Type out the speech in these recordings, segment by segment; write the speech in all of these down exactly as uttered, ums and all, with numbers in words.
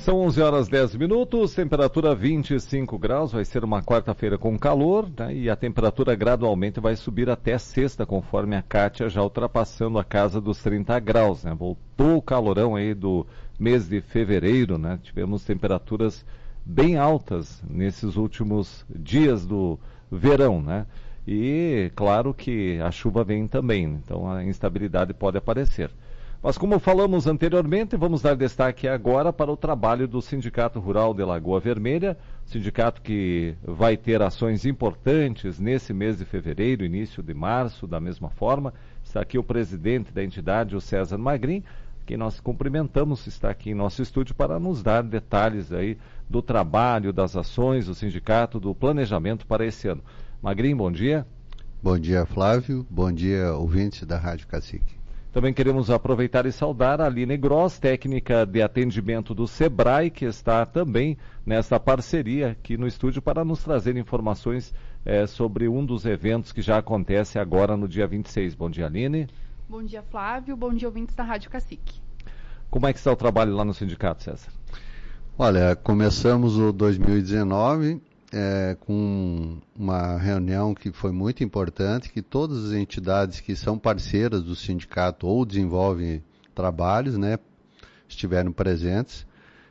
São onze horas e dez minutos, temperatura vinte e cinco graus, vai ser uma quarta-feira com calor, né, e a temperatura gradualmente vai subir até sexta, conforme a Kátia já ultrapassando a casa dos trinta graus, né? Voltou o calorão aí do mês de fevereiro, né? Tivemos temperaturas bem altas nesses últimos dias do verão, né? E claro que a chuva vem também, então a instabilidade pode aparecer. Mas como falamos anteriormente, vamos dar destaque agora para o trabalho do Sindicato Rural de Lagoa Vermelha, sindicato que vai ter ações importantes nesse mês de fevereiro, início de março, da mesma forma. Está aqui o presidente da entidade, o César Magrin, que nós cumprimentamos, está aqui em nosso estúdio para nos dar detalhes aí do trabalho, das ações do sindicato, do planejamento para esse ano. Magrin, bom dia. Bom dia, Flávio. Bom dia, ouvintes da Rádio Cacique. Também queremos aproveitar e saudar a Aline Gross, técnica de atendimento do Sebrae, que está também nessa parceria aqui no estúdio para nos trazer informações eh, sobre um dos eventos que já acontece agora no dia vinte e seis. Bom dia, Aline. Bom dia, Flávio. Bom dia, ouvintes da Rádio Cacique. Como é que está o trabalho lá no sindicato, César? Olha, começamos o dois mil e dezenove é, com uma reunião que foi muito importante, que todas as entidades que são parceiras do sindicato ou desenvolvem trabalhos, né, estiveram presentes.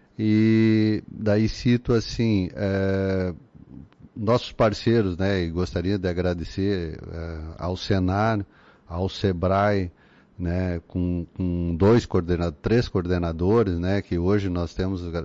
E daí cito assim, é, nossos parceiros, né, e gostaria de agradecer é, ao Senar, ao Sebrae, né, com, com dois coordenadores, três coordenadores, né, que hoje nós temos uh,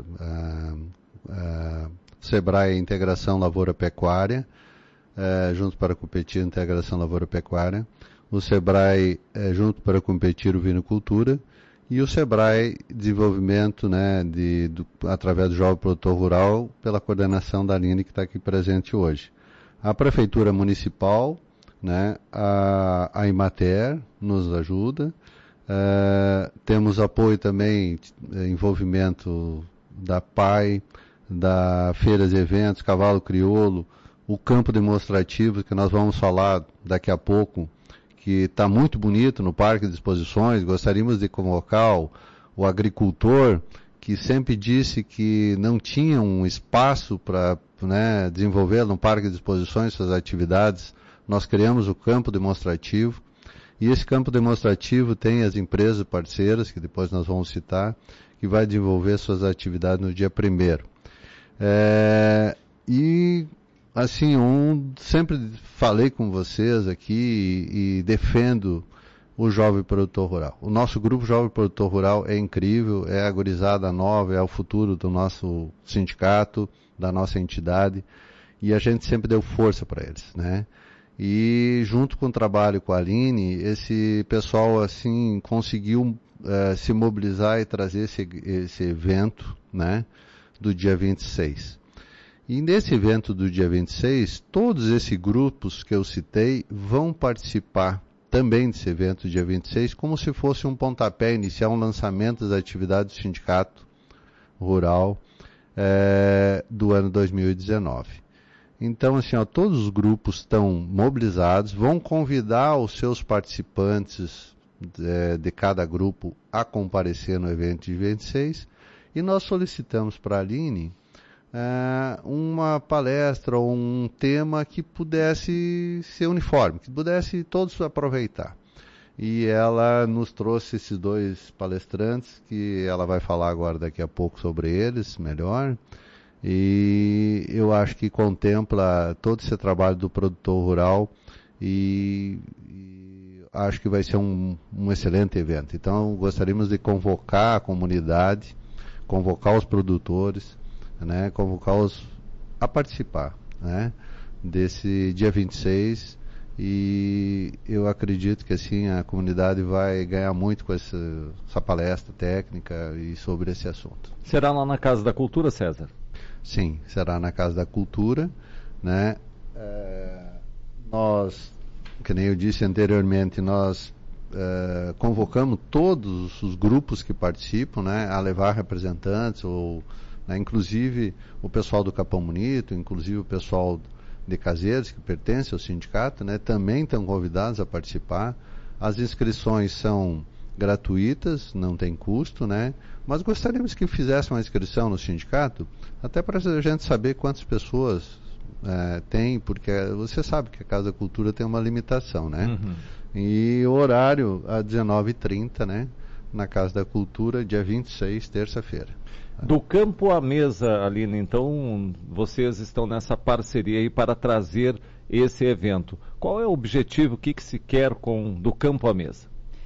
uh, Sebrae Integração Lavoura Pecuária, uh, junto para competir Integração Lavoura Pecuária, o Sebrae uh, junto para competir o Vinicultura e o Sebrae Desenvolvimento, né, de, do, através do Jovem Produtor Rural, pela coordenação da Aline, que está aqui presente hoje. A Prefeitura Municipal, né, a, a Imater nos ajuda, uh, temos apoio também, envolvimento da P A I, da Feiras e Eventos, Cavalo Crioulo, o campo demonstrativo, que nós vamos falar daqui a pouco, que está muito bonito no Parque de Exposições. Gostaríamos de convocar o, o agricultor, que sempre disse que não tinha um espaço para, né, desenvolver no Parque de Exposições suas atividades. Nós criamos o campo demonstrativo, e esse campo demonstrativo tem as empresas parceiras, que depois nós vamos citar, que vai desenvolver suas atividades no dia primeiro. É, e, assim, um, sempre falei com vocês aqui e, e defendo o Jovem Produtor Rural. O nosso grupo Jovem Produtor Rural é incrível, é a gurizada nova, é o futuro do nosso sindicato, da nossa entidade, e a gente sempre deu força para eles, né? E junto com o trabalho com a Aline, esse pessoal assim conseguiu uh, se mobilizar e trazer esse, esse evento, né, do dia vinte e seis. E nesse evento do dia vinte e seis, todos esses grupos que eu citei vão participar também desse evento do dia vinte e seis, como se fosse um pontapé inicial, um lançamento das atividades do Sindicato Rural uh, do ano dois mil e dezenove. Então, assim, ó, todos os grupos estão mobilizados, vão convidar os seus participantes de, de cada grupo a comparecer no evento de vinte e seis, e nós solicitamos para a Aline é, uma palestra ou um tema que pudesse ser uniforme, que pudesse todos aproveitar. E ela nos trouxe esses dois palestrantes, que ela vai falar agora daqui a pouco sobre eles, melhor. E eu acho que contempla todo esse trabalho do produtor rural e, e acho que vai ser um, um excelente evento. Então gostaríamos de convocar a comunidade, convocar os produtores, né, convocá-los a participar, né, desse dia vinte e seis, e eu acredito que assim a comunidade vai ganhar muito com essa, essa palestra técnica e sobre esse assunto. Será lá na Casa da Cultura, César? Sim, será na Casa da Cultura, né? É, nós, que nem eu disse anteriormente, nós é, convocamos todos os grupos que participam, né, a levar representantes, ou, né, inclusive o pessoal do Capão Bonito, inclusive o pessoal de Caseiros, que pertence ao sindicato, né, também estão convidados a participar. As inscrições são gratuitas, não tem custo, né? Mas gostaríamos que fizesse uma inscrição no sindicato, até para a gente saber quantas pessoas é, tem, porque você sabe que a Casa da Cultura tem uma limitação, né? Uhum. E o horário às dezenove e trinta, né? Na Casa da Cultura, dia vinte e seis, terça-feira. Do campo à mesa, Aline, então vocês estão nessa parceria aí para trazer esse evento. Qual é o objetivo, o que, que se quer com do campo à mesa?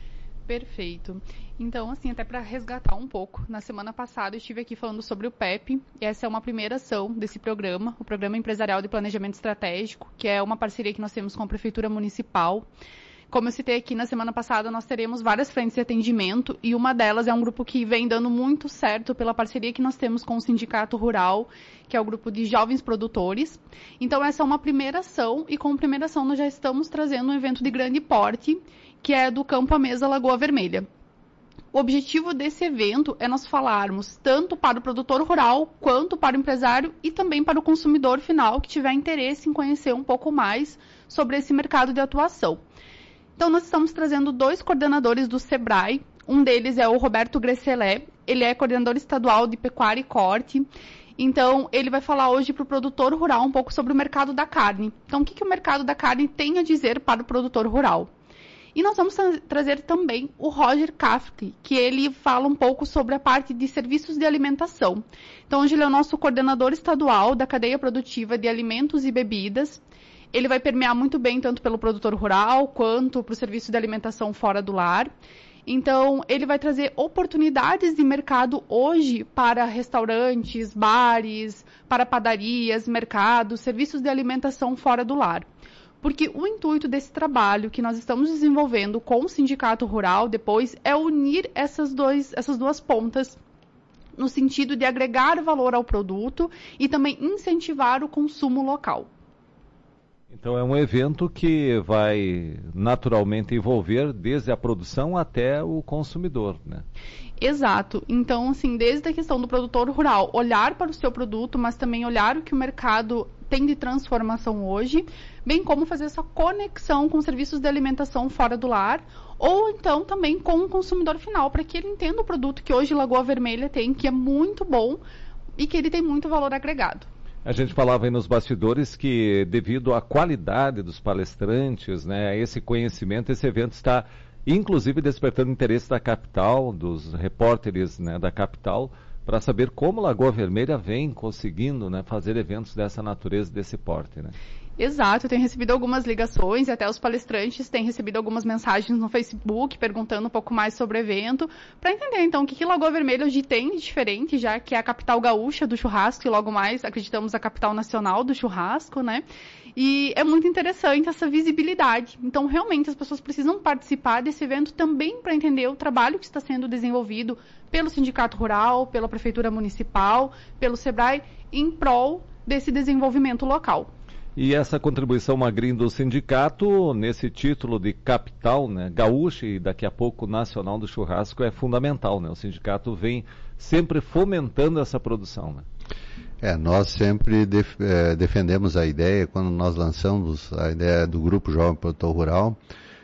Perfeito. Então, assim, até para resgatar um pouco, na semana passada eu estive aqui falando sobre o P E P, e essa é uma primeira ação desse programa, o Programa Empresarial de Planejamento Estratégico, que é uma parceria que nós temos com a Prefeitura Municipal. Como eu citei aqui na semana passada, nós teremos várias frentes de atendimento e uma delas é um grupo que vem dando muito certo pela parceria que nós temos com o Sindicato Rural, que é o grupo de jovens produtores. Então essa é uma primeira ação e com a primeira ação nós já estamos trazendo um evento de grande porte, que é do Campo à Mesa Lagoa Vermelha. O objetivo desse evento é nós falarmos tanto para o produtor rural, quanto para o empresário e também para o consumidor final que tiver interesse em conhecer um pouco mais sobre esse mercado de atuação. Então, nós estamos trazendo dois coordenadores do SEBRAE. Um deles é o Roberto Gresselé. Ele é coordenador estadual de pecuária e corte. Então, ele vai falar hoje para o produtor rural um pouco sobre o mercado da carne. Então, o que, que o mercado da carne tem a dizer para o produtor rural? E nós vamos tra- trazer também o Roger Kafke, que ele fala um pouco sobre a parte de serviços de alimentação. Então, hoje ele é o nosso coordenador estadual da cadeia produtiva de alimentos e bebidas. Ele vai permear muito bem tanto pelo produtor rural quanto para o serviço de alimentação fora do lar. Então, ele vai trazer oportunidades de mercado hoje para restaurantes, bares, para padarias, mercados, serviços de alimentação fora do lar. Porque o intuito desse trabalho que nós estamos desenvolvendo com o Sindicato Rural depois é unir essas, dois, essas duas pontas no sentido de agregar valor ao produto e também incentivar o consumo local. Então é um evento que vai naturalmente envolver desde a produção até o consumidor, né? Exato. Então, assim, desde a questão do produtor rural, olhar para o seu produto, mas também olhar o que o mercado tem de transformação hoje, bem como fazer essa conexão com serviços de alimentação fora do lar, ou então também com o consumidor final, para que ele entenda o produto que hoje Lagoa Vermelha tem, que é muito bom e que ele tem muito valor agregado. A gente falava aí nos bastidores que, devido à qualidade dos palestrantes, né, esse conhecimento, esse evento está, inclusive, despertando interesse da capital, dos repórteres, né, da capital, para saber como Lagoa Vermelha vem conseguindo, né, fazer eventos dessa natureza, desse porte, né? Exato, eu tenho recebido algumas ligações, e até os palestrantes têm recebido algumas mensagens no Facebook, perguntando um pouco mais sobre o evento, para entender, então, o que, que Lagoa Vermelha hoje tem de diferente, já que é a capital gaúcha do churrasco, e logo mais, acreditamos, a capital nacional do churrasco, né? E é muito interessante essa visibilidade. Então, realmente, as pessoas precisam participar desse evento também para entender o trabalho que está sendo desenvolvido pelo Sindicato Rural, pela Prefeitura Municipal, pelo SEBRAE, em prol desse desenvolvimento local. E essa contribuição magrinha do sindicato, nesse título de capital, né, gaúcha e daqui a pouco nacional do churrasco, é fundamental, né? O sindicato vem sempre fomentando essa produção, né? É, nós sempre def, é, defendemos a ideia, quando nós lançamos a ideia do Grupo Jovem Produtor Rural,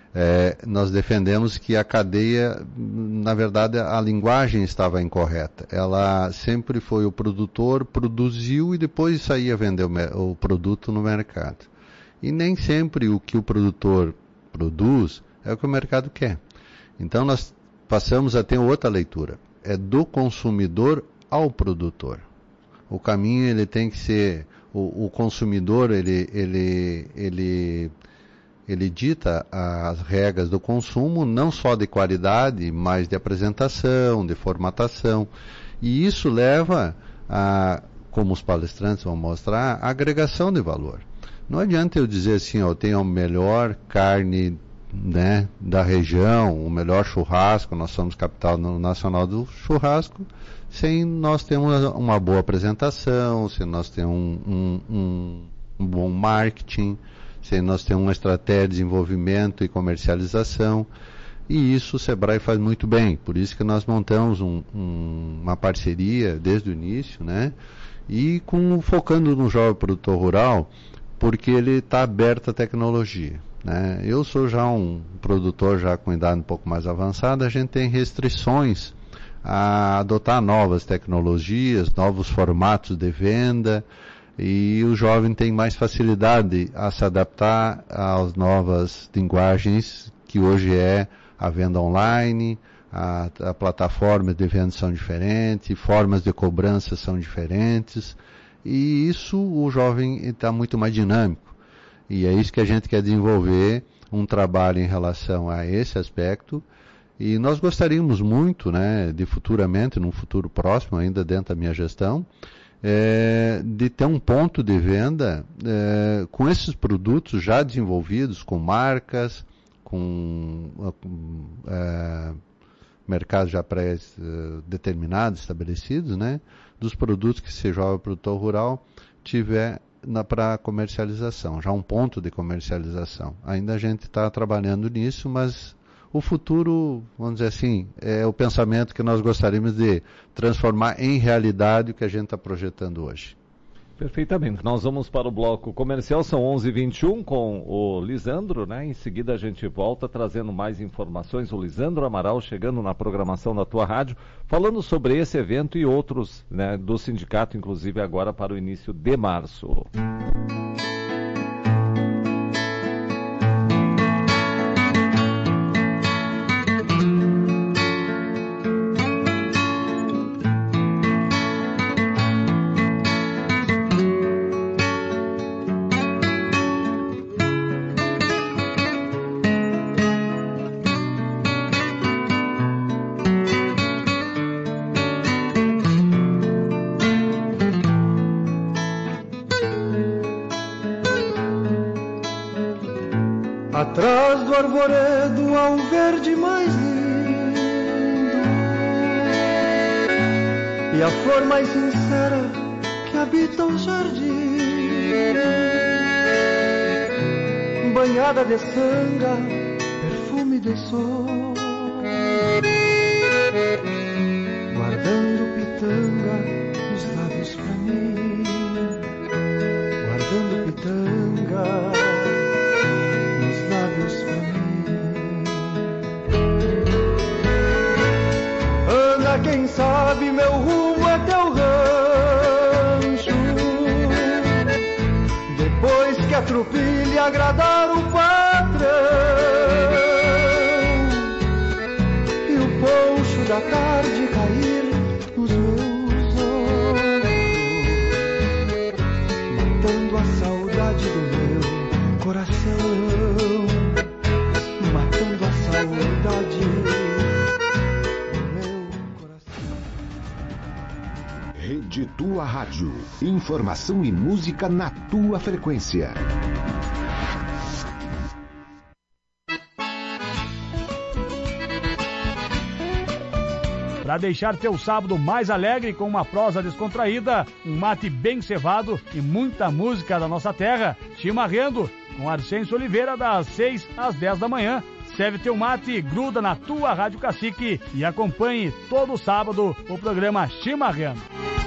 é, nós defendemos que a cadeia, na verdade, a linguagem estava incorreta. Ela sempre foi o produtor, produziu e depois saía vender o, o produto no mercado. E nem sempre o que o produtor produz é o que o mercado quer. Então nós passamos a ter outra leitura. É do consumidor ao produtor. O caminho ele tem que ser, o, o consumidor ele, ele, ele, ele dita as regras do consumo, não só de qualidade, mas de apresentação, de formatação. E isso leva a, como os palestrantes vão mostrar, a agregação de valor. Não adianta eu dizer assim, ó, eu tenho a melhor carne, né, da região, o melhor churrasco, nós somos capital nacional do churrasco, sem nós termos uma boa apresentação, sem nós termos um, um, um, um bom marketing, sem nós termos uma estratégia de desenvolvimento e comercialização. E isso o SEBRAE faz muito bem, por isso que nós montamos um, um, uma parceria desde o início, né? E com, focando no jovem produtor rural, porque ele está aberto à tecnologia. né? Eu sou já um produtor já com idade um pouco mais avançada, a gente tem restrições a adotar novas tecnologias, novos formatos de venda, e o jovem tem mais facilidade a se adaptar às novas linguagens que hoje é a venda online, a, a plataformas de venda são diferentes, formas de cobrança são diferentes, e isso o jovem está muito mais dinâmico. E é isso que a gente quer desenvolver, um trabalho em relação a esse aspecto. E nós gostaríamos muito, né, de futuramente, num futuro próximo, ainda dentro da minha gestão, é, de ter um ponto de venda é, com esses produtos já desenvolvidos, com marcas, com é, mercados já pré-determinados, estabelecidos, né, dos produtos que esse jovem produtor rural tiver para comercialização, já um ponto de comercialização. Ainda a gente está trabalhando nisso, mas o futuro, vamos dizer assim, é o pensamento que nós gostaríamos de transformar em realidade o que a gente está projetando hoje. Perfeitamente. Nós vamos para o bloco comercial, são onze e vinte e um com o Lisandro, né? Em seguida a gente volta trazendo mais informações. O Lisandro Amaral chegando na programação da tua rádio, falando sobre esse evento e outros, né, do sindicato, inclusive agora para o início de março. Atrás do arvoredo há um verde mais lindo, e a flor mais sincera que habita o jardim, banhada de sanga, perfume de sol, guardando pitanga nos lábios pra mim, guardando pitanga lábios pra mim. Anda, quem sabe, meu rumo até o rancho, depois que a trupilha agradar o patrão e o poncho da tarde cair nos meus olhos, matando a saudade do meu coração. Rede Tua Rádio. Informação e música na tua frequência. Para deixar teu sábado mais alegre com uma prosa descontraída, um mate bem cevado e muita música da nossa terra, Chimarrando, com Arcêncio Oliveira, das seis às dez da manhã. Serve teu mate, gruda na tua Rádio Cacique e acompanhe todo sábado o programa Chimarrando.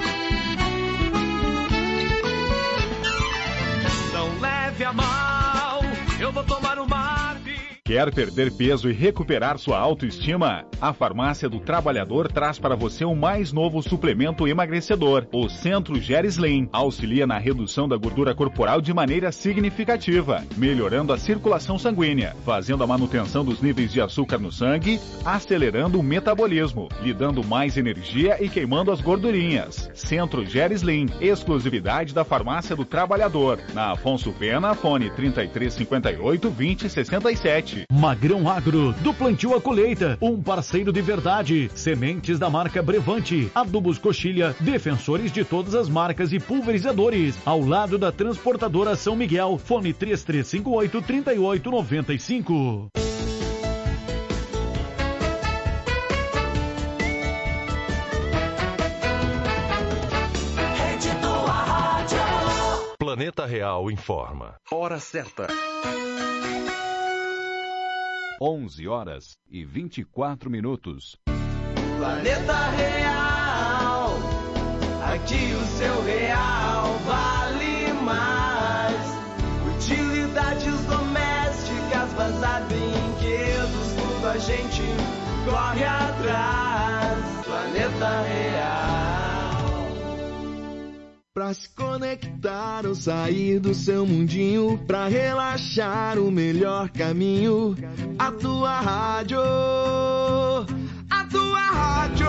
Não leve a mal, eu vou tomar um mate. Quer perder peso e recuperar sua autoestima? A Farmácia do Trabalhador traz para você o mais novo suplemento emagrecedor, o Centro Gerislim. Auxilia na redução da gordura corporal de maneira significativa, melhorando a circulação sanguínea, fazendo a manutenção dos níveis de açúcar no sangue, acelerando o metabolismo, lhe dando mais energia e queimando as gordurinhas. Centro Gerislim, exclusividade da Farmácia do Trabalhador. Na Afonso Pena, fone trinta e três, cinquenta e oito, vinte, sessenta e sete. Magrão Agro, do plantio à colheita, um parceiro de verdade. Sementes da marca Brevante, adubos Coxilha, defensores de todas as marcas e pulverizadores. Ao lado da transportadora São Miguel, fone três três cinco oito, três oito nove cinco. Planeta Real informa. Hora certa. onze horas e vinte e quatro minutos. Planeta Real, aqui o seu real vale mais. Utilidades domésticas gente corre atrás. Planeta Real. Pra se conectar ou sair do seu mundinho, pra relaxar o melhor caminho, a tua rádio, a tua rádio.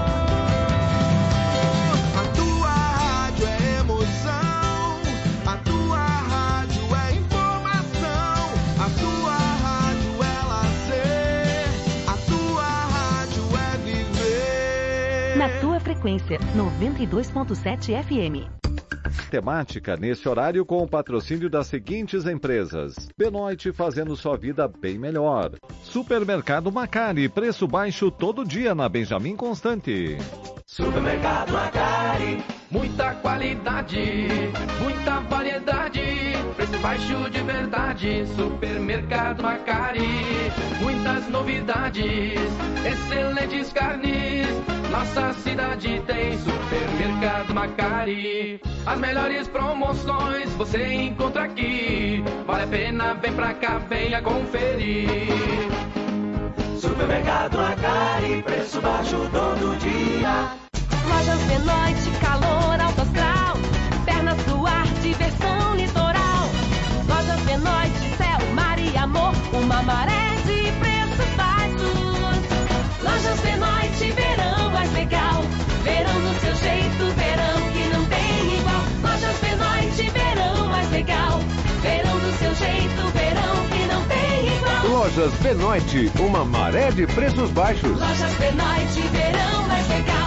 A tua rádio é emoção, a tua rádio é informação, a tua rádio é lazer, a tua rádio é viver. Na tua frequência, noventa e dois ponto sete F M. Temática nesse horário com o patrocínio das seguintes empresas: Benoit, fazendo sua vida bem melhor. Supermercado Macari, preço baixo todo dia na Benjamin Constante. Supermercado Macari, muita qualidade, muita variedade, preço baixo de verdade. Supermercado Macari, muitas novidades, excelentes carnes. Nossa cidade tem Supermercado Macari. As melhores promoções você encontra aqui. Vale a pena, vem pra cá, venha conferir. Supermercado Macari, preço baixo todo dia. Lojas Benoit, calor alto astral, pernas do ar, diversão litoral. Lojas Benoit, céu, mar e amor, uma maré de preços baixos. Lojas Benoit, verão mais legal, verão do seu jeito, verão que não tem igual. Lojas Benoit, verão mais legal, verão do seu jeito, verão que não tem igual. Lojas Benoit, uma maré de preços baixos. Lojas Benoit, verão mais legal.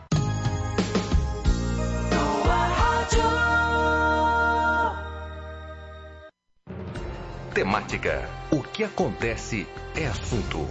Temática. O que acontece é assunto.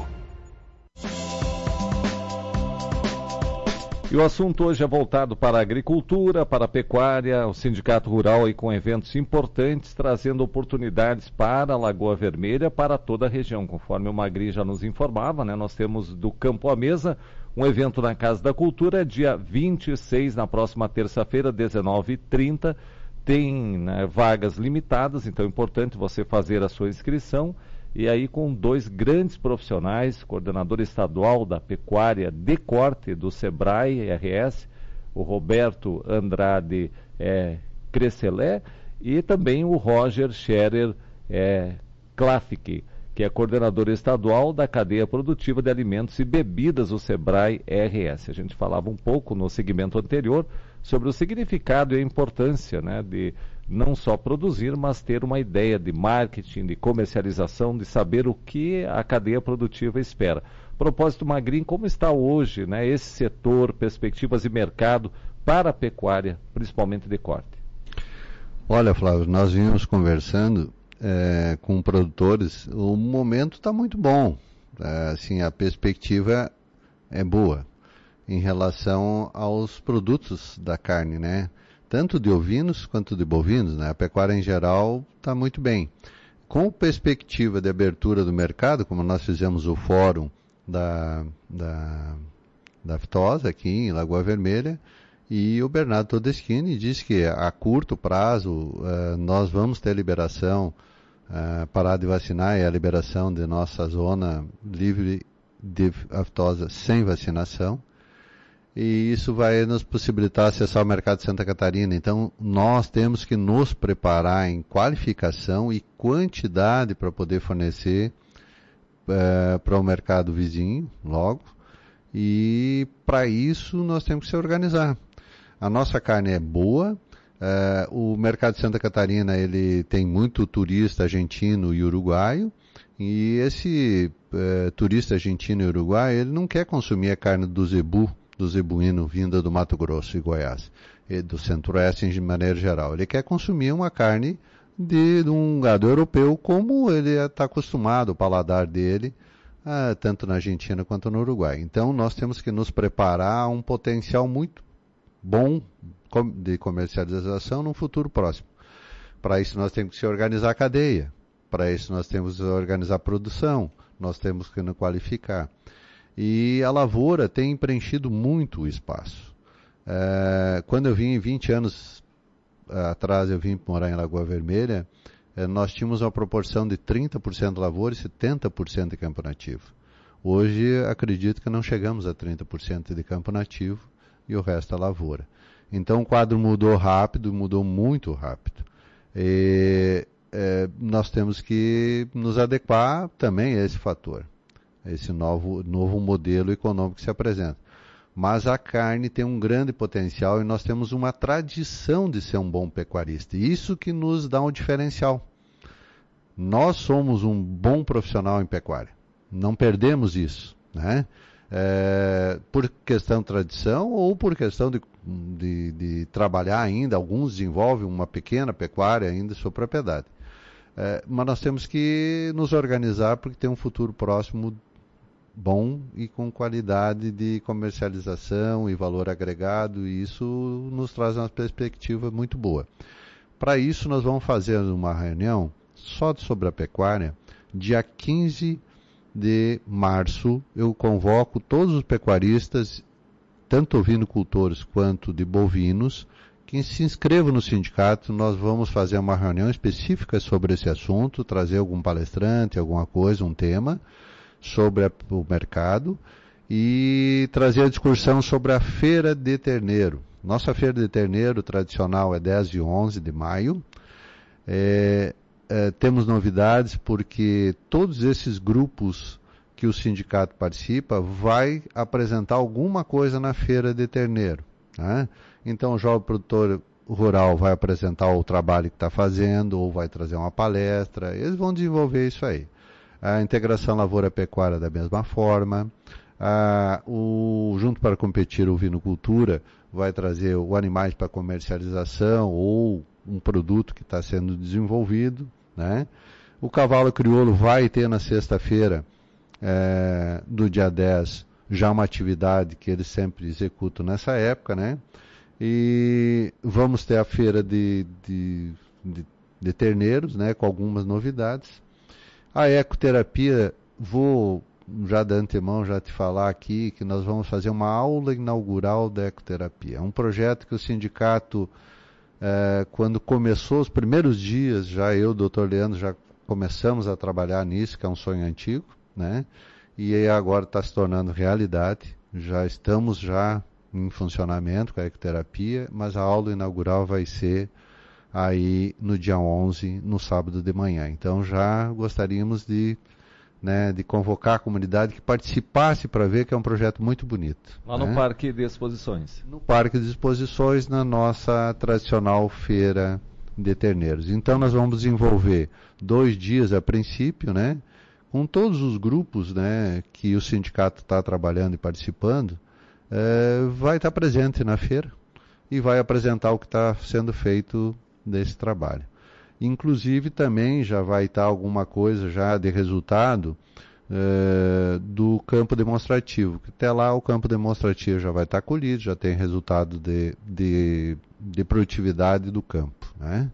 E o assunto hoje é voltado para a agricultura, para a pecuária, o Sindicato Rural aí com eventos importantes, trazendo oportunidades para a Lagoa Vermelha, para toda a região. Conforme o Magri já nos informava, né, nós temos do Campo à Mesa um evento na Casa da Cultura, dia vinte e seis, na próxima terça-feira, dezenove e trinta. Tem, né, vagas limitadas, então é importante você fazer a sua inscrição. E aí com dois grandes profissionais, coordenador estadual da pecuária de corte do Sebrae R S, o Roberto Andrade é, Crescelé, e também o Roger Scherer é, Klafik, que é coordenador estadual da cadeia produtiva de alimentos e bebidas do Sebrae R S. A gente falava um pouco no segmento anterior sobre o significado e a importância, né, de não só produzir, mas ter uma ideia de marketing, de comercialização, de saber o que a cadeia produtiva espera. Propósito Magrin, como está hoje, né, esse setor, perspectivas de mercado para a pecuária, principalmente de corte? Olha, Flávio, nós vínhamos conversando é, com produtores, o momento está muito bom, é, assim, a perspectiva é boa em relação aos produtos da carne, né? Tanto de ovinos quanto de bovinos, né? A pecuária em geral está muito bem. Com perspectiva de abertura do mercado, como nós fizemos o fórum da, da, da Aftosa aqui em Lagoa Vermelha, e o Bernardo Todeschini disse que a curto prazo uh, nós vamos ter liberação, uh, parar de vacinar e a liberação de nossa zona livre de aftosa sem vacinação. E isso vai nos possibilitar acessar o mercado de Santa Catarina. Então, nós temos que nos preparar em qualificação e quantidade para poder fornecer uh, para o mercado vizinho, logo. E, para isso, nós temos que se organizar. A nossa carne é boa. Uh, o mercado de Santa Catarina, ele tem muito turista argentino e uruguaio. E esse uh, turista argentino e uruguaio, ele não quer consumir a carne do zebu, do zebuíno vinda do Mato Grosso e Goiás, e do Centro-Oeste de maneira geral. Ele quer consumir uma carne de, de um gado europeu, como ele está acostumado, o paladar dele, ah, tanto na Argentina quanto no Uruguai. Então, nós temos que nos preparar a um potencial muito bom de comercialização no futuro próximo. Para isso, nós temos que se organizar a cadeia. Para isso, nós temos que organizar a produção. Nós temos que nos qualificar. E a lavoura tem preenchido muito o espaço. É, quando eu vim, vinte anos atrás, eu vim morar em Lagoa Vermelha, é, nós tínhamos uma proporção de trinta por cento de lavoura e setenta por cento de campo nativo. Hoje, acredito que não chegamos a trinta por cento de campo nativo e o resto é lavoura. Então, o quadro mudou rápido, mudou muito rápido. E, é, nós temos que nos adequar também a esse fator, a esse novo, novo modelo econômico que se apresenta. Mas a carne tem um grande potencial e nós temos uma tradição de ser um bom pecuarista. E isso que nos dá um diferencial. Nós somos um bom profissional em pecuária. Não perdemos isso, né? É, por questão de tradição ou por questão de, de, de trabalhar ainda. Alguns desenvolvem uma pequena pecuária ainda em sua propriedade. É, mas nós temos que nos organizar porque tem um futuro próximo bom e com qualidade de comercialização e valor agregado, e isso nos traz uma perspectiva muito boa. Para isso, nós vamos fazer uma reunião só sobre a pecuária, dia quinze de março. Eu convoco todos os pecuaristas, tanto ovinocultores quanto de bovinos, que se inscrevam no sindicato. Nós vamos fazer uma reunião específica sobre esse assunto, trazer algum palestrante, alguma coisa, um tema sobre a, o mercado, e trazer a discussão sobre a Feira de Terneiro. Nossa Feira de Terneiro tradicional é dez e onze de maio. É, é, temos novidades porque todos esses grupos que o sindicato participa vai apresentar alguma coisa na Feira de Terneiro, né? Então o jovem produtor rural vai apresentar o trabalho que está fazendo, ou vai trazer uma palestra, eles vão desenvolver isso aí. A integração lavoura-pecuária da mesma forma. A, o Junto para Competir o Vinocultura vai trazer o animais para comercialização ou um produto que está sendo desenvolvido, né? O Cavalo Crioulo vai ter na sexta-feira é, do dia dez já uma atividade que eles sempre executam nessa época, né? E vamos ter a feira de, de, de, de terneiros, né, com algumas novidades. A ecoterapia, vou já de antemão já te falar aqui que nós vamos fazer uma aula inaugural da ecoterapia. É um projeto que o sindicato, é, quando começou os primeiros dias, já eu, doutor Leandro, já começamos a trabalhar nisso, que é um sonho antigo, né? E aí agora está se tornando realidade. Já estamos já em funcionamento com a ecoterapia, mas a aula inaugural vai ser aí no dia onze, no sábado de manhã. Então já gostaríamos de, né, de convocar a comunidade que participasse para ver que é um projeto muito bonito. Lá né? no Parque de Exposições. No Parque de Exposições, na nossa tradicional feira de terneiros. Então nós vamos desenvolver dois dias a princípio, né, com todos os grupos, né, que o sindicato está trabalhando e participando. É, vai estar presente na feira e vai apresentar o que está sendo feito desse trabalho. Inclusive também já vai estar alguma coisa já de resultado é, do campo demonstrativo, que até lá o campo demonstrativo já vai estar colhido, já tem resultado de, de, de produtividade do campo, né?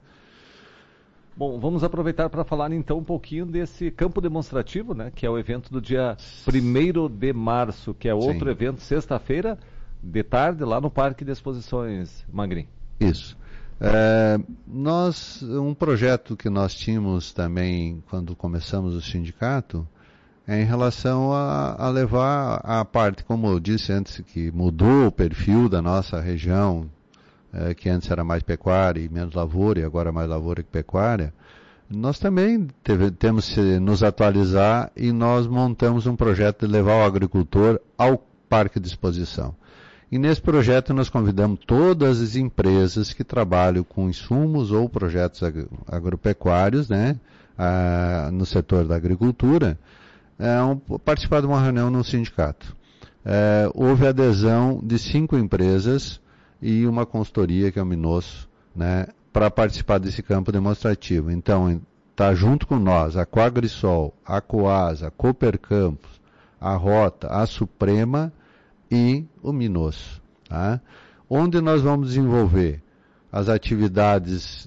Bom, vamos aproveitar para falar então um pouquinho desse campo demonstrativo, né, que é o evento do dia primeiro de março, que é outro Sim. evento, sexta-feira, de tarde, lá no Parque de Exposições, Magrin. Isso. É, nós, um projeto que nós tínhamos também quando começamos o sindicato, é em relação a, a levar a parte, como eu disse antes, que mudou o perfil da nossa região, É, que antes era mais pecuária e menos lavoura, e agora mais lavoura que pecuária. Nós também teve, temos que nos atualizar e nós montamos um projeto de levar o agricultor ao parque de exposição. E nesse projeto nós convidamos todas as empresas que trabalham com insumos ou projetos ag agropecuários, né, a, no setor da agricultura, é, um, participar de uma reunião no sindicato. É, houve adesão de cinco empresas e uma consultoria, que é o Minosso, né, para participar desse campo demonstrativo. Então, está junto com nós a Coagrisol, a Coasa, a Cooper Campos, a Rota, a Suprema e o Minosso, tá? Onde nós vamos desenvolver as atividades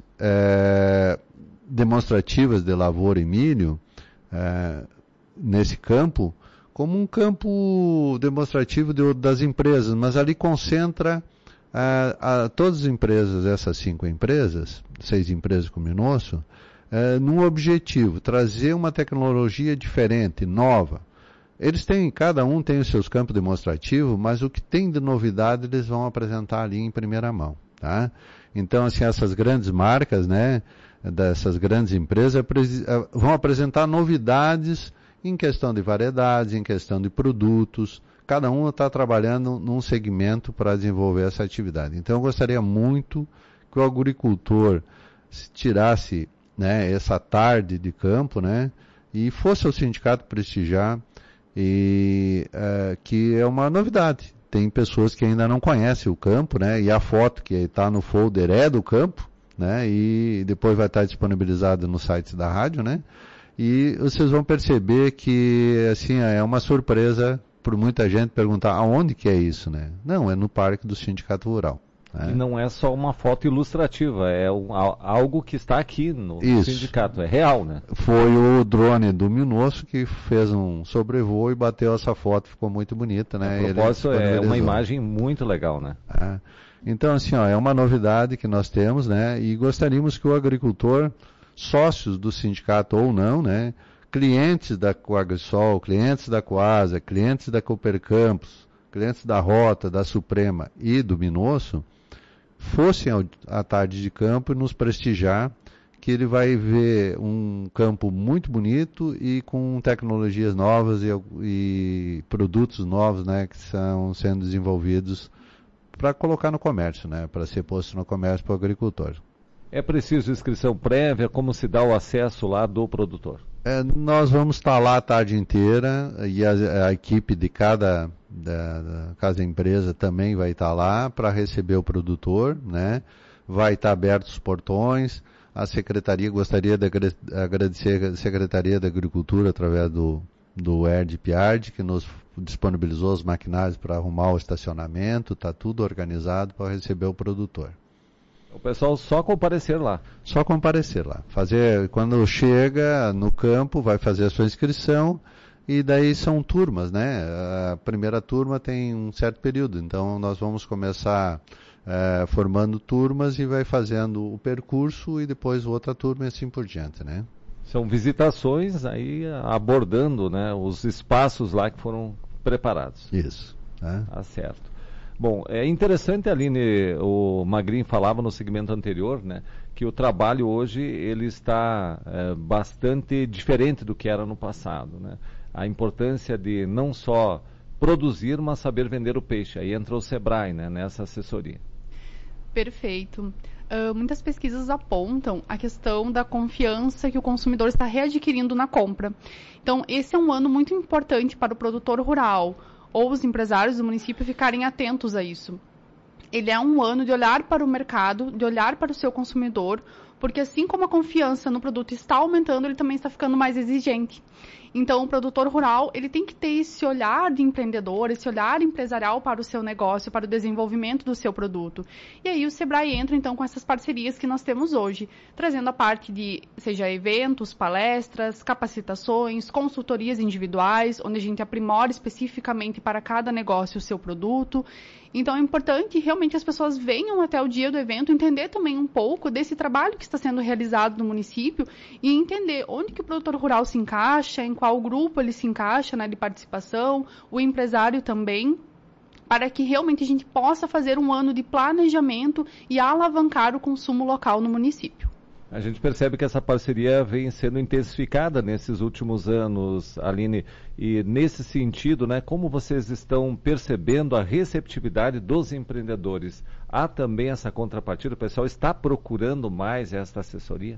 é, demonstrativas de lavoura e milho é, nesse campo, como um campo demonstrativo de, das empresas, mas ali concentra A, a, todas as empresas, essas cinco empresas, seis empresas com o Minosso, é, num objetivo, trazer uma tecnologia diferente, nova, eles têm, cada um tem os seus campos demonstrativos, mas o que tem de novidade eles vão apresentar ali em primeira mão, tá? Então, assim, essas grandes marcas, né, dessas grandes empresas vão apresentar novidades em questão de variedades, em questão de produtos. Cada um está trabalhando num segmento para desenvolver essa atividade. Então, eu gostaria muito que o agricultor tirasse, né, essa tarde de campo, né, e fosse ao sindicato prestigiar, e é, que é uma novidade. Tem pessoas que ainda não conhecem o campo, né, e a foto que está no folder é do campo, né, e depois vai estar disponibilizada no site da rádio, né, e vocês vão perceber que, assim, é uma surpresa por muita gente perguntar aonde que é isso, né? Não, é no Parque do Sindicato Rural. Né? E não é só uma foto ilustrativa, é um, algo que está aqui no isso. sindicato, é real, né? Foi o drone do Minosso que fez um sobrevoo e bateu essa foto, ficou muito bonita, né? A propósito, é uma imagem muito legal, né? É. Então, assim, ó, é uma novidade que nós temos, né? E gostaríamos que o agricultor, sócios do sindicato ou não, né? Clientes da Coagrisol, clientes da Coasa, clientes da Cooper Campos, clientes da Rota, da Suprema e do Minosso, fossem à tarde de campo e nos prestigiar, que ele vai ver um campo muito bonito e com tecnologias novas e, e produtos novos, né, que são sendo desenvolvidos para colocar no comércio, né, para ser posto no comércio para o agricultor. É preciso inscrição prévia? Como se dá o acesso lá do produtor? É, nós vamos estar lá a tarde inteira e a, a equipe de cada, da, da cada empresa também vai estar lá para receber o produtor, né? Vai estar abertos os portões. A secretaria, gostaria de agradecer a Secretaria da Agricultura através do, do E R D P I A R D, que nos disponibilizou os maquinários para arrumar o estacionamento, está tudo organizado para receber o produtor. O pessoal só comparecer lá. Só comparecer lá. Fazer, quando chega no campo, vai fazer a sua inscrição e daí são turmas, né? A primeira turma tem um certo período, então nós vamos começar é, formando turmas e vai fazendo o percurso e depois outra turma e assim por diante, né? São visitações aí abordando, né, os espaços lá que foram preparados. Isso. Né? Tá certo. Bom, é interessante, Aline, o Magrin falava no segmento anterior, né, que o trabalho hoje ele está é, bastante diferente do que era no passado, né? A importância de não só produzir, mas saber vender o peixe. Aí entra o Sebrae, né, nessa assessoria. Perfeito. Uh, muitas pesquisas apontam a questão da confiança que o consumidor está readquirindo na compra. Então, esse é um ano muito importante para o produtor rural, ou os empresários do município ficarem atentos a isso. Ele é um ano de olhar para o mercado, de olhar para o seu consumidor, porque assim como a confiança no produto está aumentando, ele também está ficando mais exigente. Então, o produtor rural, ele tem que ter esse olhar de empreendedor, esse olhar empresarial para o seu negócio, para o desenvolvimento do seu produto. E aí o Sebrae entra, então, com essas parcerias que nós temos hoje, trazendo a parte de, seja eventos, palestras, capacitações, consultorias individuais, onde a gente aprimora especificamente para cada negócio o seu produto. Então, é importante realmente as pessoas venham até o dia do evento, entender também um pouco desse trabalho que está sendo realizado no município e entender onde que o produtor rural se encaixa, em qual grupo ele se encaixa, né, de participação, o empresário também, para que realmente a gente possa fazer um ano de planejamento e alavancar o consumo local no município. A gente percebe que essa parceria vem sendo intensificada nesses últimos anos, Aline, e nesse sentido, né, como vocês estão percebendo a receptividade dos empreendedores? Há também essa contrapartida? O pessoal está procurando mais esta assessoria?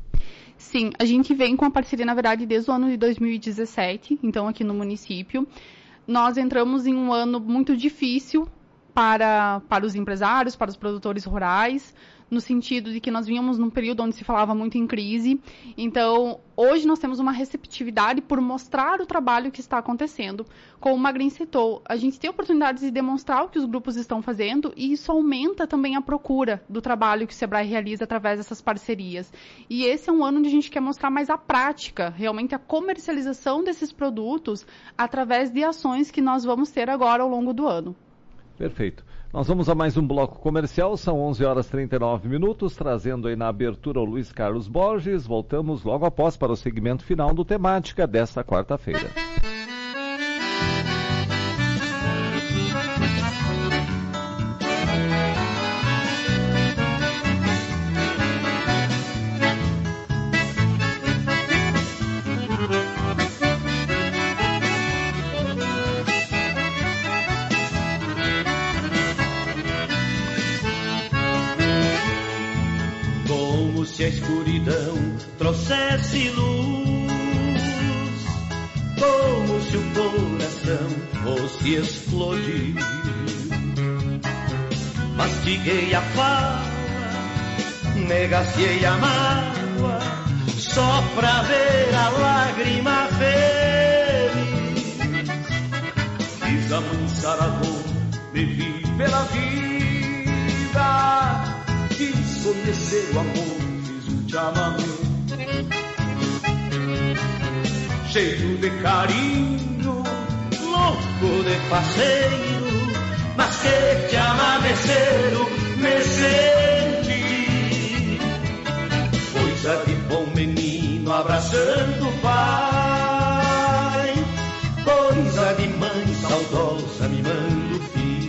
Sim, a gente vem com a parceria, na verdade, desde o ano de dois mil e dezessete, então aqui no município. Nós entramos em um ano muito difícil para, para os empresários, para os produtores rurais, no sentido de que nós vínhamos num período onde se falava muito em crise. Então, hoje nós temos uma receptividade por mostrar o trabalho que está acontecendo. Como o Magrin citou, a gente tem oportunidades de demonstrar o que os grupos estão fazendo e isso aumenta também a procura do trabalho que o Sebrae realiza através dessas parcerias. E esse é um ano onde a gente quer mostrar mais a prática, realmente a comercialização desses produtos através de ações que nós vamos ter agora ao longo do ano. Perfeito. Nós vamos a mais um bloco comercial, são onze horas e trinta e nove minutos, trazendo aí na abertura o Luiz Carlos Borges. Voltamos logo após para o segmento final do Temática desta quarta-feira. a escuridão trouxesse luz, como se o coração fosse explodir. Mastiguei a fala, negaciei a mágoa, só pra ver a lágrima feliz. Quis amansar a dor, bebi pela vida, quis conhecer o amor, fiz um chamamé. Cheio de carinho, louco de parceiro, mas que te amameceiro me senti. Coisa de bom menino abraçando o pai, coisa de mãe saudosa mimando o filho.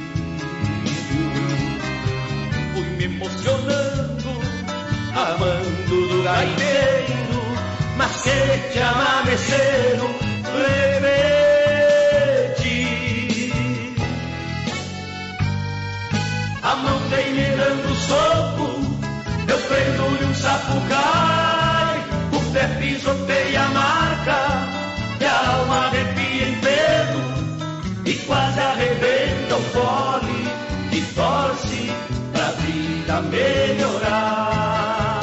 Fui me emocionando, amando do gaiteiro, mas que te amameceiro remeti. A mão vem me dando soco, eu prendo-lhe um sapucai, o pé pisoteia a marca, e a alma arrepia em peso, e quase arrebenta o fole, e torce pra vida melhorar.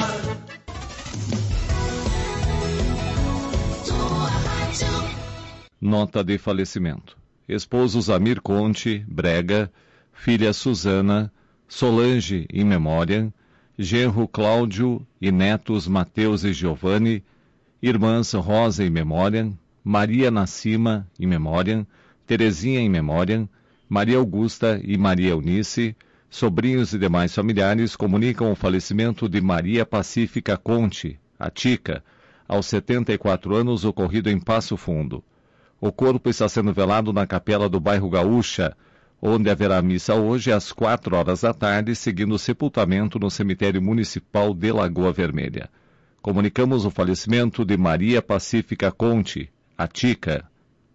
Nota de falecimento. Esposo Zamir Conte, Brega, filha Suzana, Solange in memoriam, genro Cláudio e netos Mateus e Giovanni, irmãs Rosa in memoriam, Maria Nassima in memoriam, Terezinha in memoriam, Maria Augusta e Maria Eunice, sobrinhos e demais familiares comunicam o falecimento de Maria Pacífica Conte, a Tica, aos setenta e quatro anos, ocorrido em Passo Fundo. O corpo está sendo velado na capela do bairro Gaúcha, onde haverá missa hoje às quatro horas da tarde, seguindo o sepultamento no cemitério municipal de Lagoa Vermelha. Comunicamos o falecimento de Maria Pacífica Conte, a Tica.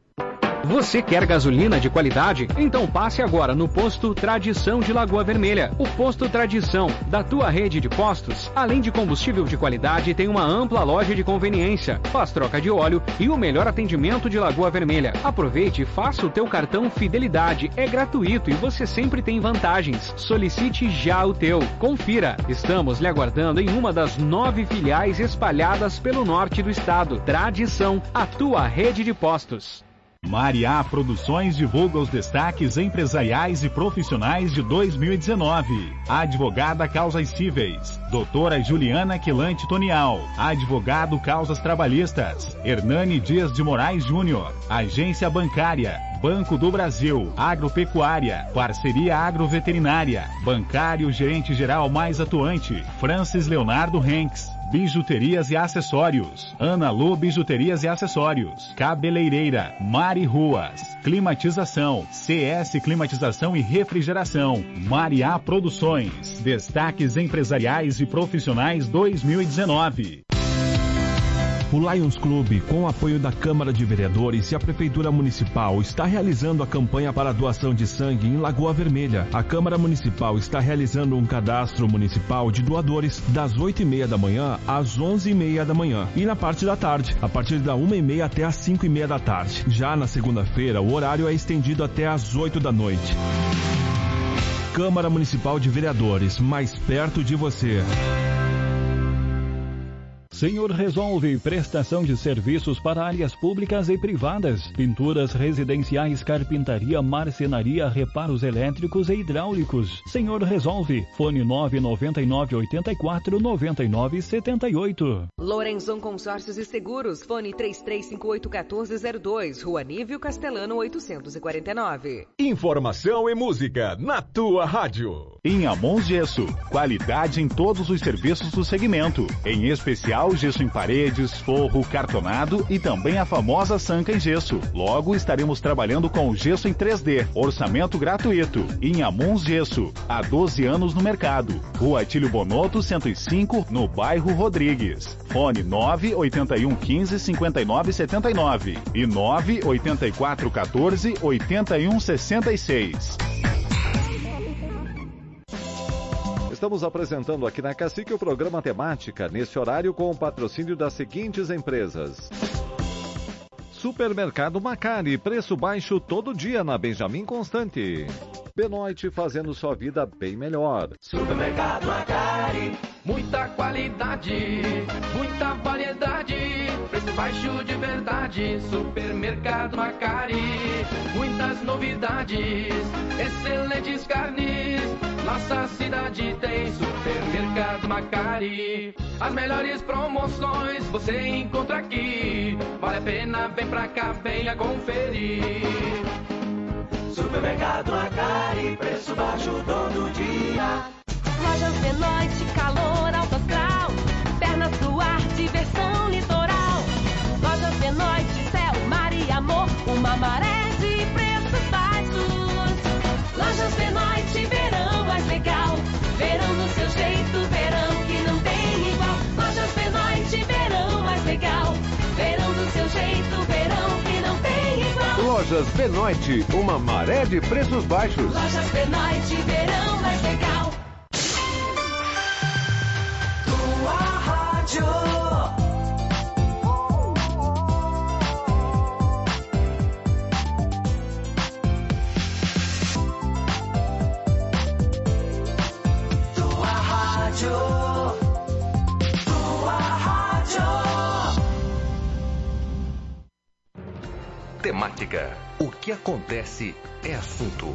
Você quer gasolina de qualidade? Então passe agora no Posto Tradição de Lagoa Vermelha. O Posto Tradição, da tua rede de postos, além de combustível de qualidade, tem uma ampla loja de conveniência, faz troca de óleo e o melhor atendimento de Lagoa Vermelha. Aproveite e faça o teu cartão Fidelidade. É gratuito e você sempre tem vantagens. Solicite já o teu. Confira. Estamos lhe aguardando em uma das nove filiais espalhadas pelo norte do estado. Tradição, a tua rede de postos. Mariá Produções divulga os destaques empresariais e profissionais de dois mil e dezenove. Advogada Causas Cíveis, doutora Juliana Quilante Tonial. Advogado Causas Trabalhistas, Hernani Dias de Moraes Júnior. Agência Bancária, Banco do Brasil. Agropecuária, Parceria Agroveterinária. Bancário Gerente Geral mais atuante, Francis Leonardo Henks. Bijuterias e acessórios, Ana Lu Bijuterias e acessórios. Cabeleireira, Mari Ruas. Climatização, C S Climatização e Refrigeração. Mariá Produções. Destaques empresariais e profissionais dois mil e dezenove. O Lions Clube, com o apoio da Câmara de Vereadores e a Prefeitura Municipal, está realizando a campanha para a doação de sangue em Lagoa Vermelha. A Câmara Municipal está realizando um cadastro municipal de doadores das oito e meia da manhã às onze e meia da manhã e na parte da tarde, a partir da uma e meia até às cinco e meia da tarde. Já na segunda-feira, o horário é estendido até às oito da noite. Câmara Municipal de Vereadores, mais perto de você. Senhor Resolve, prestação de serviços para áreas públicas e privadas, pinturas residenciais, carpintaria, marcenaria, reparos elétricos e hidráulicos. Senhor Resolve, fone nove nove nove oito quatro nove nove sete oito. Lorenzon Consórcios e Seguros, fone três três cinco oito um quatro zero dois, Rua Nívio Castelano oitocentos e quarenta e nove. Informação e música na tua rádio. Em Amons Gesso, qualidade em todos os serviços do segmento, em especial gesso em paredes, forro, cartonado e também a famosa sanca em gesso. Logo estaremos trabalhando com o gesso em três D, orçamento gratuito. Em Amons Gesso, há doze anos no mercado. Rua Atílio Bonotto, cento e cinco, no bairro Rodrigues. Fone nove oito um um cinco cinco nove sete nove e nove oito quatro um quatro oito um seis seis. estamos apresentando aqui na Cacique o programa Temática, nesse horário com o patrocínio das seguintes empresas. Supermercado Macari, preço baixo todo dia na Benjamin Constante. Benoit, fazendo sua vida bem melhor. Supermercado Macari, muita qualidade, muita variedade, preço baixo de verdade. Supermercado Macari, muitas novidades, excelentes carnes. Nossa cidade tem Supermercado Macari. As melhores promoções você encontra aqui. Vale a pena, vem pra cá, venha conferir. Supermercado Macari, preço baixo todo dia. Lojas Benoit, calor alto astral, pernas no ar, diversão litoral. Lojas Benoit, céu, mar e amor, uma maré de preços baixos. Lojas Benoit, verão mais legal, verão do seu jeito, verão que não tem igual. Lojas Benoit, verão mais legal, verão do seu jeito, verão que não tem igual. Lojas Benoit, uma maré de preços baixos. Lojas Benoit, verão mais legal. Tua rádio. Tua rádio. Tua rádio. Temática. O que acontece é assunto.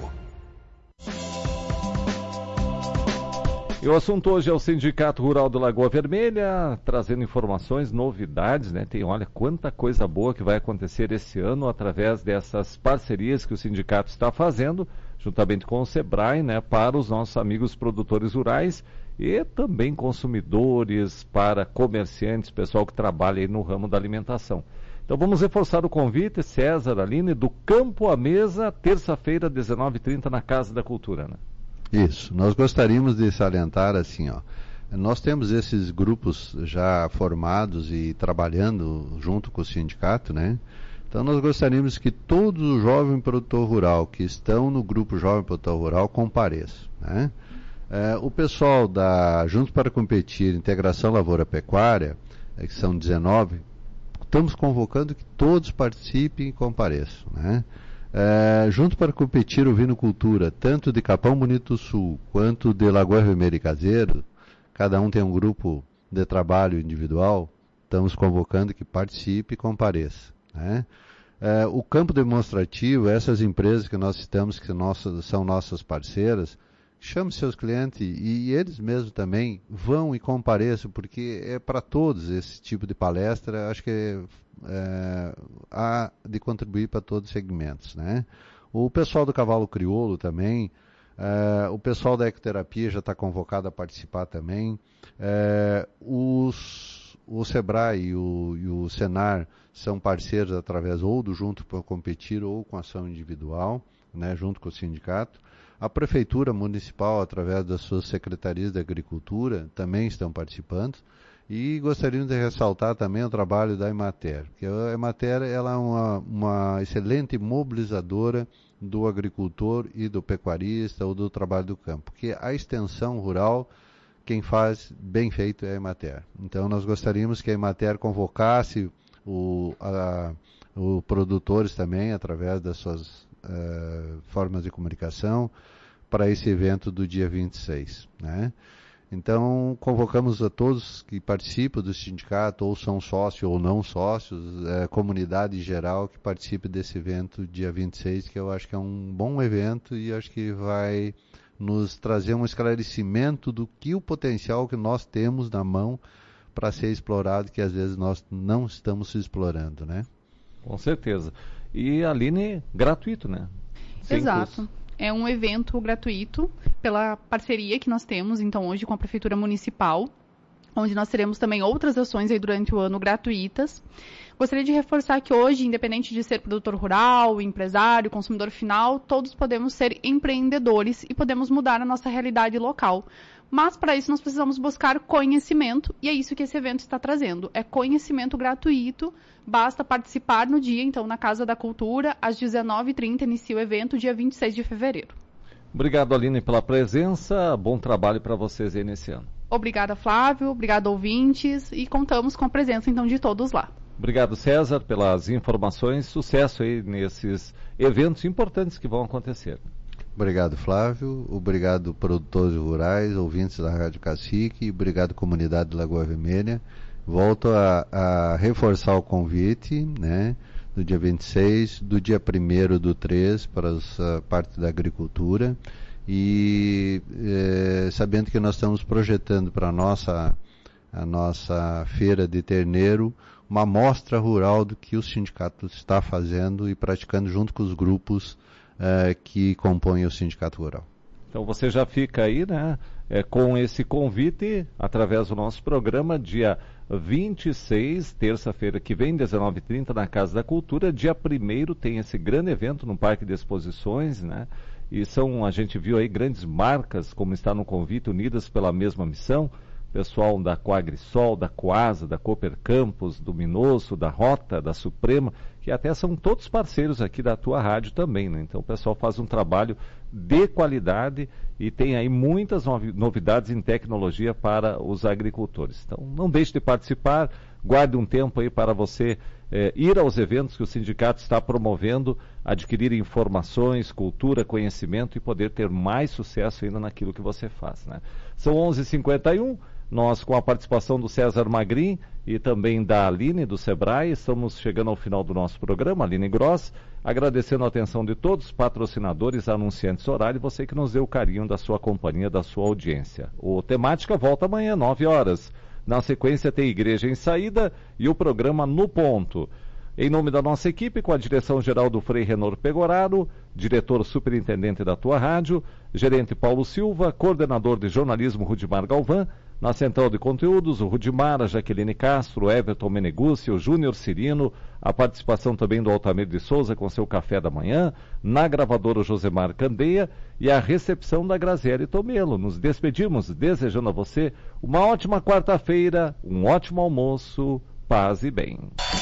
E o assunto hoje é o Sindicato Rural do Lagoa Vermelha, trazendo informações, novidades, né? Tem, olha, quanta coisa boa que vai acontecer esse ano através dessas parcerias que o sindicato está fazendo, juntamente com o Sebrae, né? Para os nossos amigos produtores rurais e também consumidores, para comerciantes, pessoal que trabalha aí no ramo da alimentação. Então vamos reforçar o convite, César, Aline, do Campo à Mesa, terça-feira, dezenove e trinta, na Casa da Cultura, né? Isso, nós gostaríamos de salientar assim, ó, nós temos esses grupos já formados e trabalhando junto com o sindicato, né? Então nós gostaríamos que todos os jovens produtor rural que estão no grupo Jovem Produtor Rural compareçam, né? É, o pessoal da Juntos para Competir, Integração Lavoura Pecuária, é, que são dezenove, estamos convocando que todos participem e compareçam, né? É, junto para competir o vinocultura, tanto de Capão Bonito do Sul quanto de Lagoa Vermelha e Caseiro, cada um tem um grupo de trabalho individual, estamos convocando que participe e compareça, né? É, o campo demonstrativo, essas empresas que nós citamos, que nossas, são nossas parceiras, chame seus clientes e, e eles mesmos também vão e compareçam, porque é para todos esse tipo de palestra, acho que é, é, há de contribuir para todos os segmentos, né? O pessoal do cavalo crioulo também, é, o pessoal da ecoterapia já está convocado a participar também, é, os, o Sebrae e o, e o Senar são parceiros através ou do Junto para Competir ou com ação individual, né, junto com o sindicato. A Prefeitura Municipal, através das suas secretarias de Agricultura, também estão participando. E gostaríamos de ressaltar também o trabalho da Emater, porque a Emater ela é uma, uma excelente mobilizadora do agricultor e do pecuarista ou do trabalho do campo, porque a extensão rural, quem faz bem feito é a Emater. Então nós gostaríamos que a Emater convocasse o, a, o produtores também, através das suas uh, formas de comunicação, para esse evento do dia vinte e seis, né? Então, convocamos a todos que participam do sindicato, ou são sócios ou não sócios, é, comunidade em geral, que participe desse evento dia vinte e seis, que eu acho que é um bom evento e acho que vai nos trazer um esclarecimento do que o potencial que nós temos na mão para ser explorado, que às vezes nós não estamos explorando, né? Com certeza. E, Aline, gratuito, né? Sem Exato. Custo. É um evento gratuito pela parceria que nós temos, então, hoje com a Prefeitura Municipal, onde nós teremos também outras ações aí durante o ano gratuitas. Gostaria de reforçar que hoje, independente de ser produtor rural, empresário, consumidor final, todos podemos ser empreendedores e podemos mudar a nossa realidade local. Mas, para isso, nós precisamos buscar conhecimento, e é isso que esse evento está trazendo. É conhecimento gratuito, basta participar no dia, então, na Casa da Cultura, às dezenove e trinta, inicia o evento, dia vinte e seis de fevereiro. Obrigado, Aline, pela presença. Bom trabalho para vocês aí nesse ano. Obrigada, Flávio. Obrigado, ouvintes. E contamos com a presença, então, de todos lá. Obrigado, César, pelas informações. Sucesso aí nesses eventos importantes que vão acontecer. Obrigado, Flávio. Obrigado, produtores rurais, ouvintes da Rádio Cacique. Obrigado, comunidade de Lagoa Vermelha. Volto a, a reforçar o convite, né? Do dia vinte e seis, do dia primeiro do três, para a parte da agricultura. E é, sabendo que nós estamos projetando para a nossa, a nossa feira de terneiro uma amostra rural do que o sindicato está fazendo e praticando junto com os grupos é, que compõem o sindicato rural. Então você já fica aí, né, é, com esse convite através do nosso programa, dia vinte e seis, terça-feira que vem, dezenove e trinta, na Casa da Cultura. Dia primeiro tem esse grande evento no Parque de Exposições, né? E são, a gente viu aí grandes marcas, como está no convite, unidas pela mesma missão. Pessoal da Coagrisol, da Coasa, da Cooper Campos, do Minoso, da Rota, da Suprema, que até são todos parceiros aqui da tua rádio também, né? Então o pessoal faz um trabalho de qualidade e tem aí muitas novidades em tecnologia para os agricultores. Então não deixe de participar, guarde um tempo aí para você eh, ir aos eventos que o sindicato está promovendo, adquirir informações, cultura, conhecimento e poder ter mais sucesso ainda naquilo que você faz, né? São onze e cinquenta e um. Nós, com a participação do César Magrin e também da Aline, do Sebrae, estamos chegando ao final do nosso programa, Aline Gross, agradecendo a atenção de todos os patrocinadores, anunciantes horário e você que nos deu o carinho da sua companhia, da sua audiência. O Temática volta amanhã, nove horas. Na sequência tem Igreja em Saída e o programa No Ponto. Em nome da nossa equipe, com a direção-geral do Frei Renor Pegoraro, diretor superintendente da tua rádio, gerente Paulo Silva, coordenador de jornalismo Rudimar Galvão, na central de conteúdos, o Rudimar, a Jaqueline Castro, o Everton Meneguzzi, o Júnior Cirino, a participação também do Altamir de Souza com seu café da manhã, na gravadora o Josemar Candeia e a recepção da Graziele Tomelo. Nos despedimos desejando a você uma ótima quarta-feira, um ótimo almoço, paz e bem.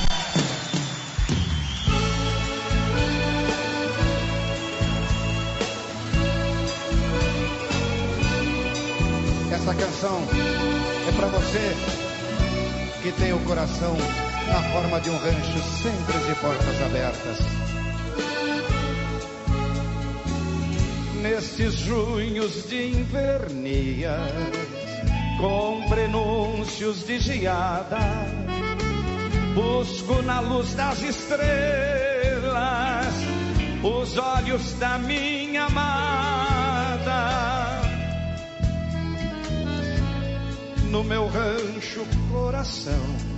Essa canção é pra você que tem o coração na forma de um rancho sempre de portas abertas. Nestes junhos de invernia, com prenúncios de geada, busco na luz das estrelas os olhos da minha amada. No meu rancho coração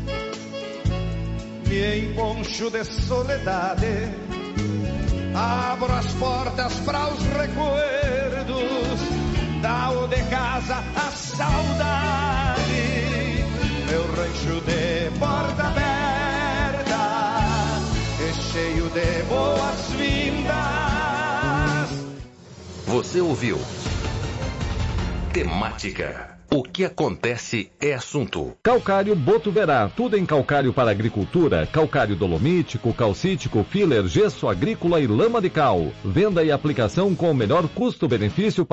me emponcho de soledade, abro as portas para os recuerdos, dá o de casa a saudade. Meu rancho de porta aberta é cheio de boas-vindas. Você ouviu Temática. O que acontece é assunto. Calcário Botuverá, tudo em calcário para agricultura, calcário dolomítico, calcítico, filler, gesso agrícola e lama de cal. Venda e aplicação com o melhor custo-benefício para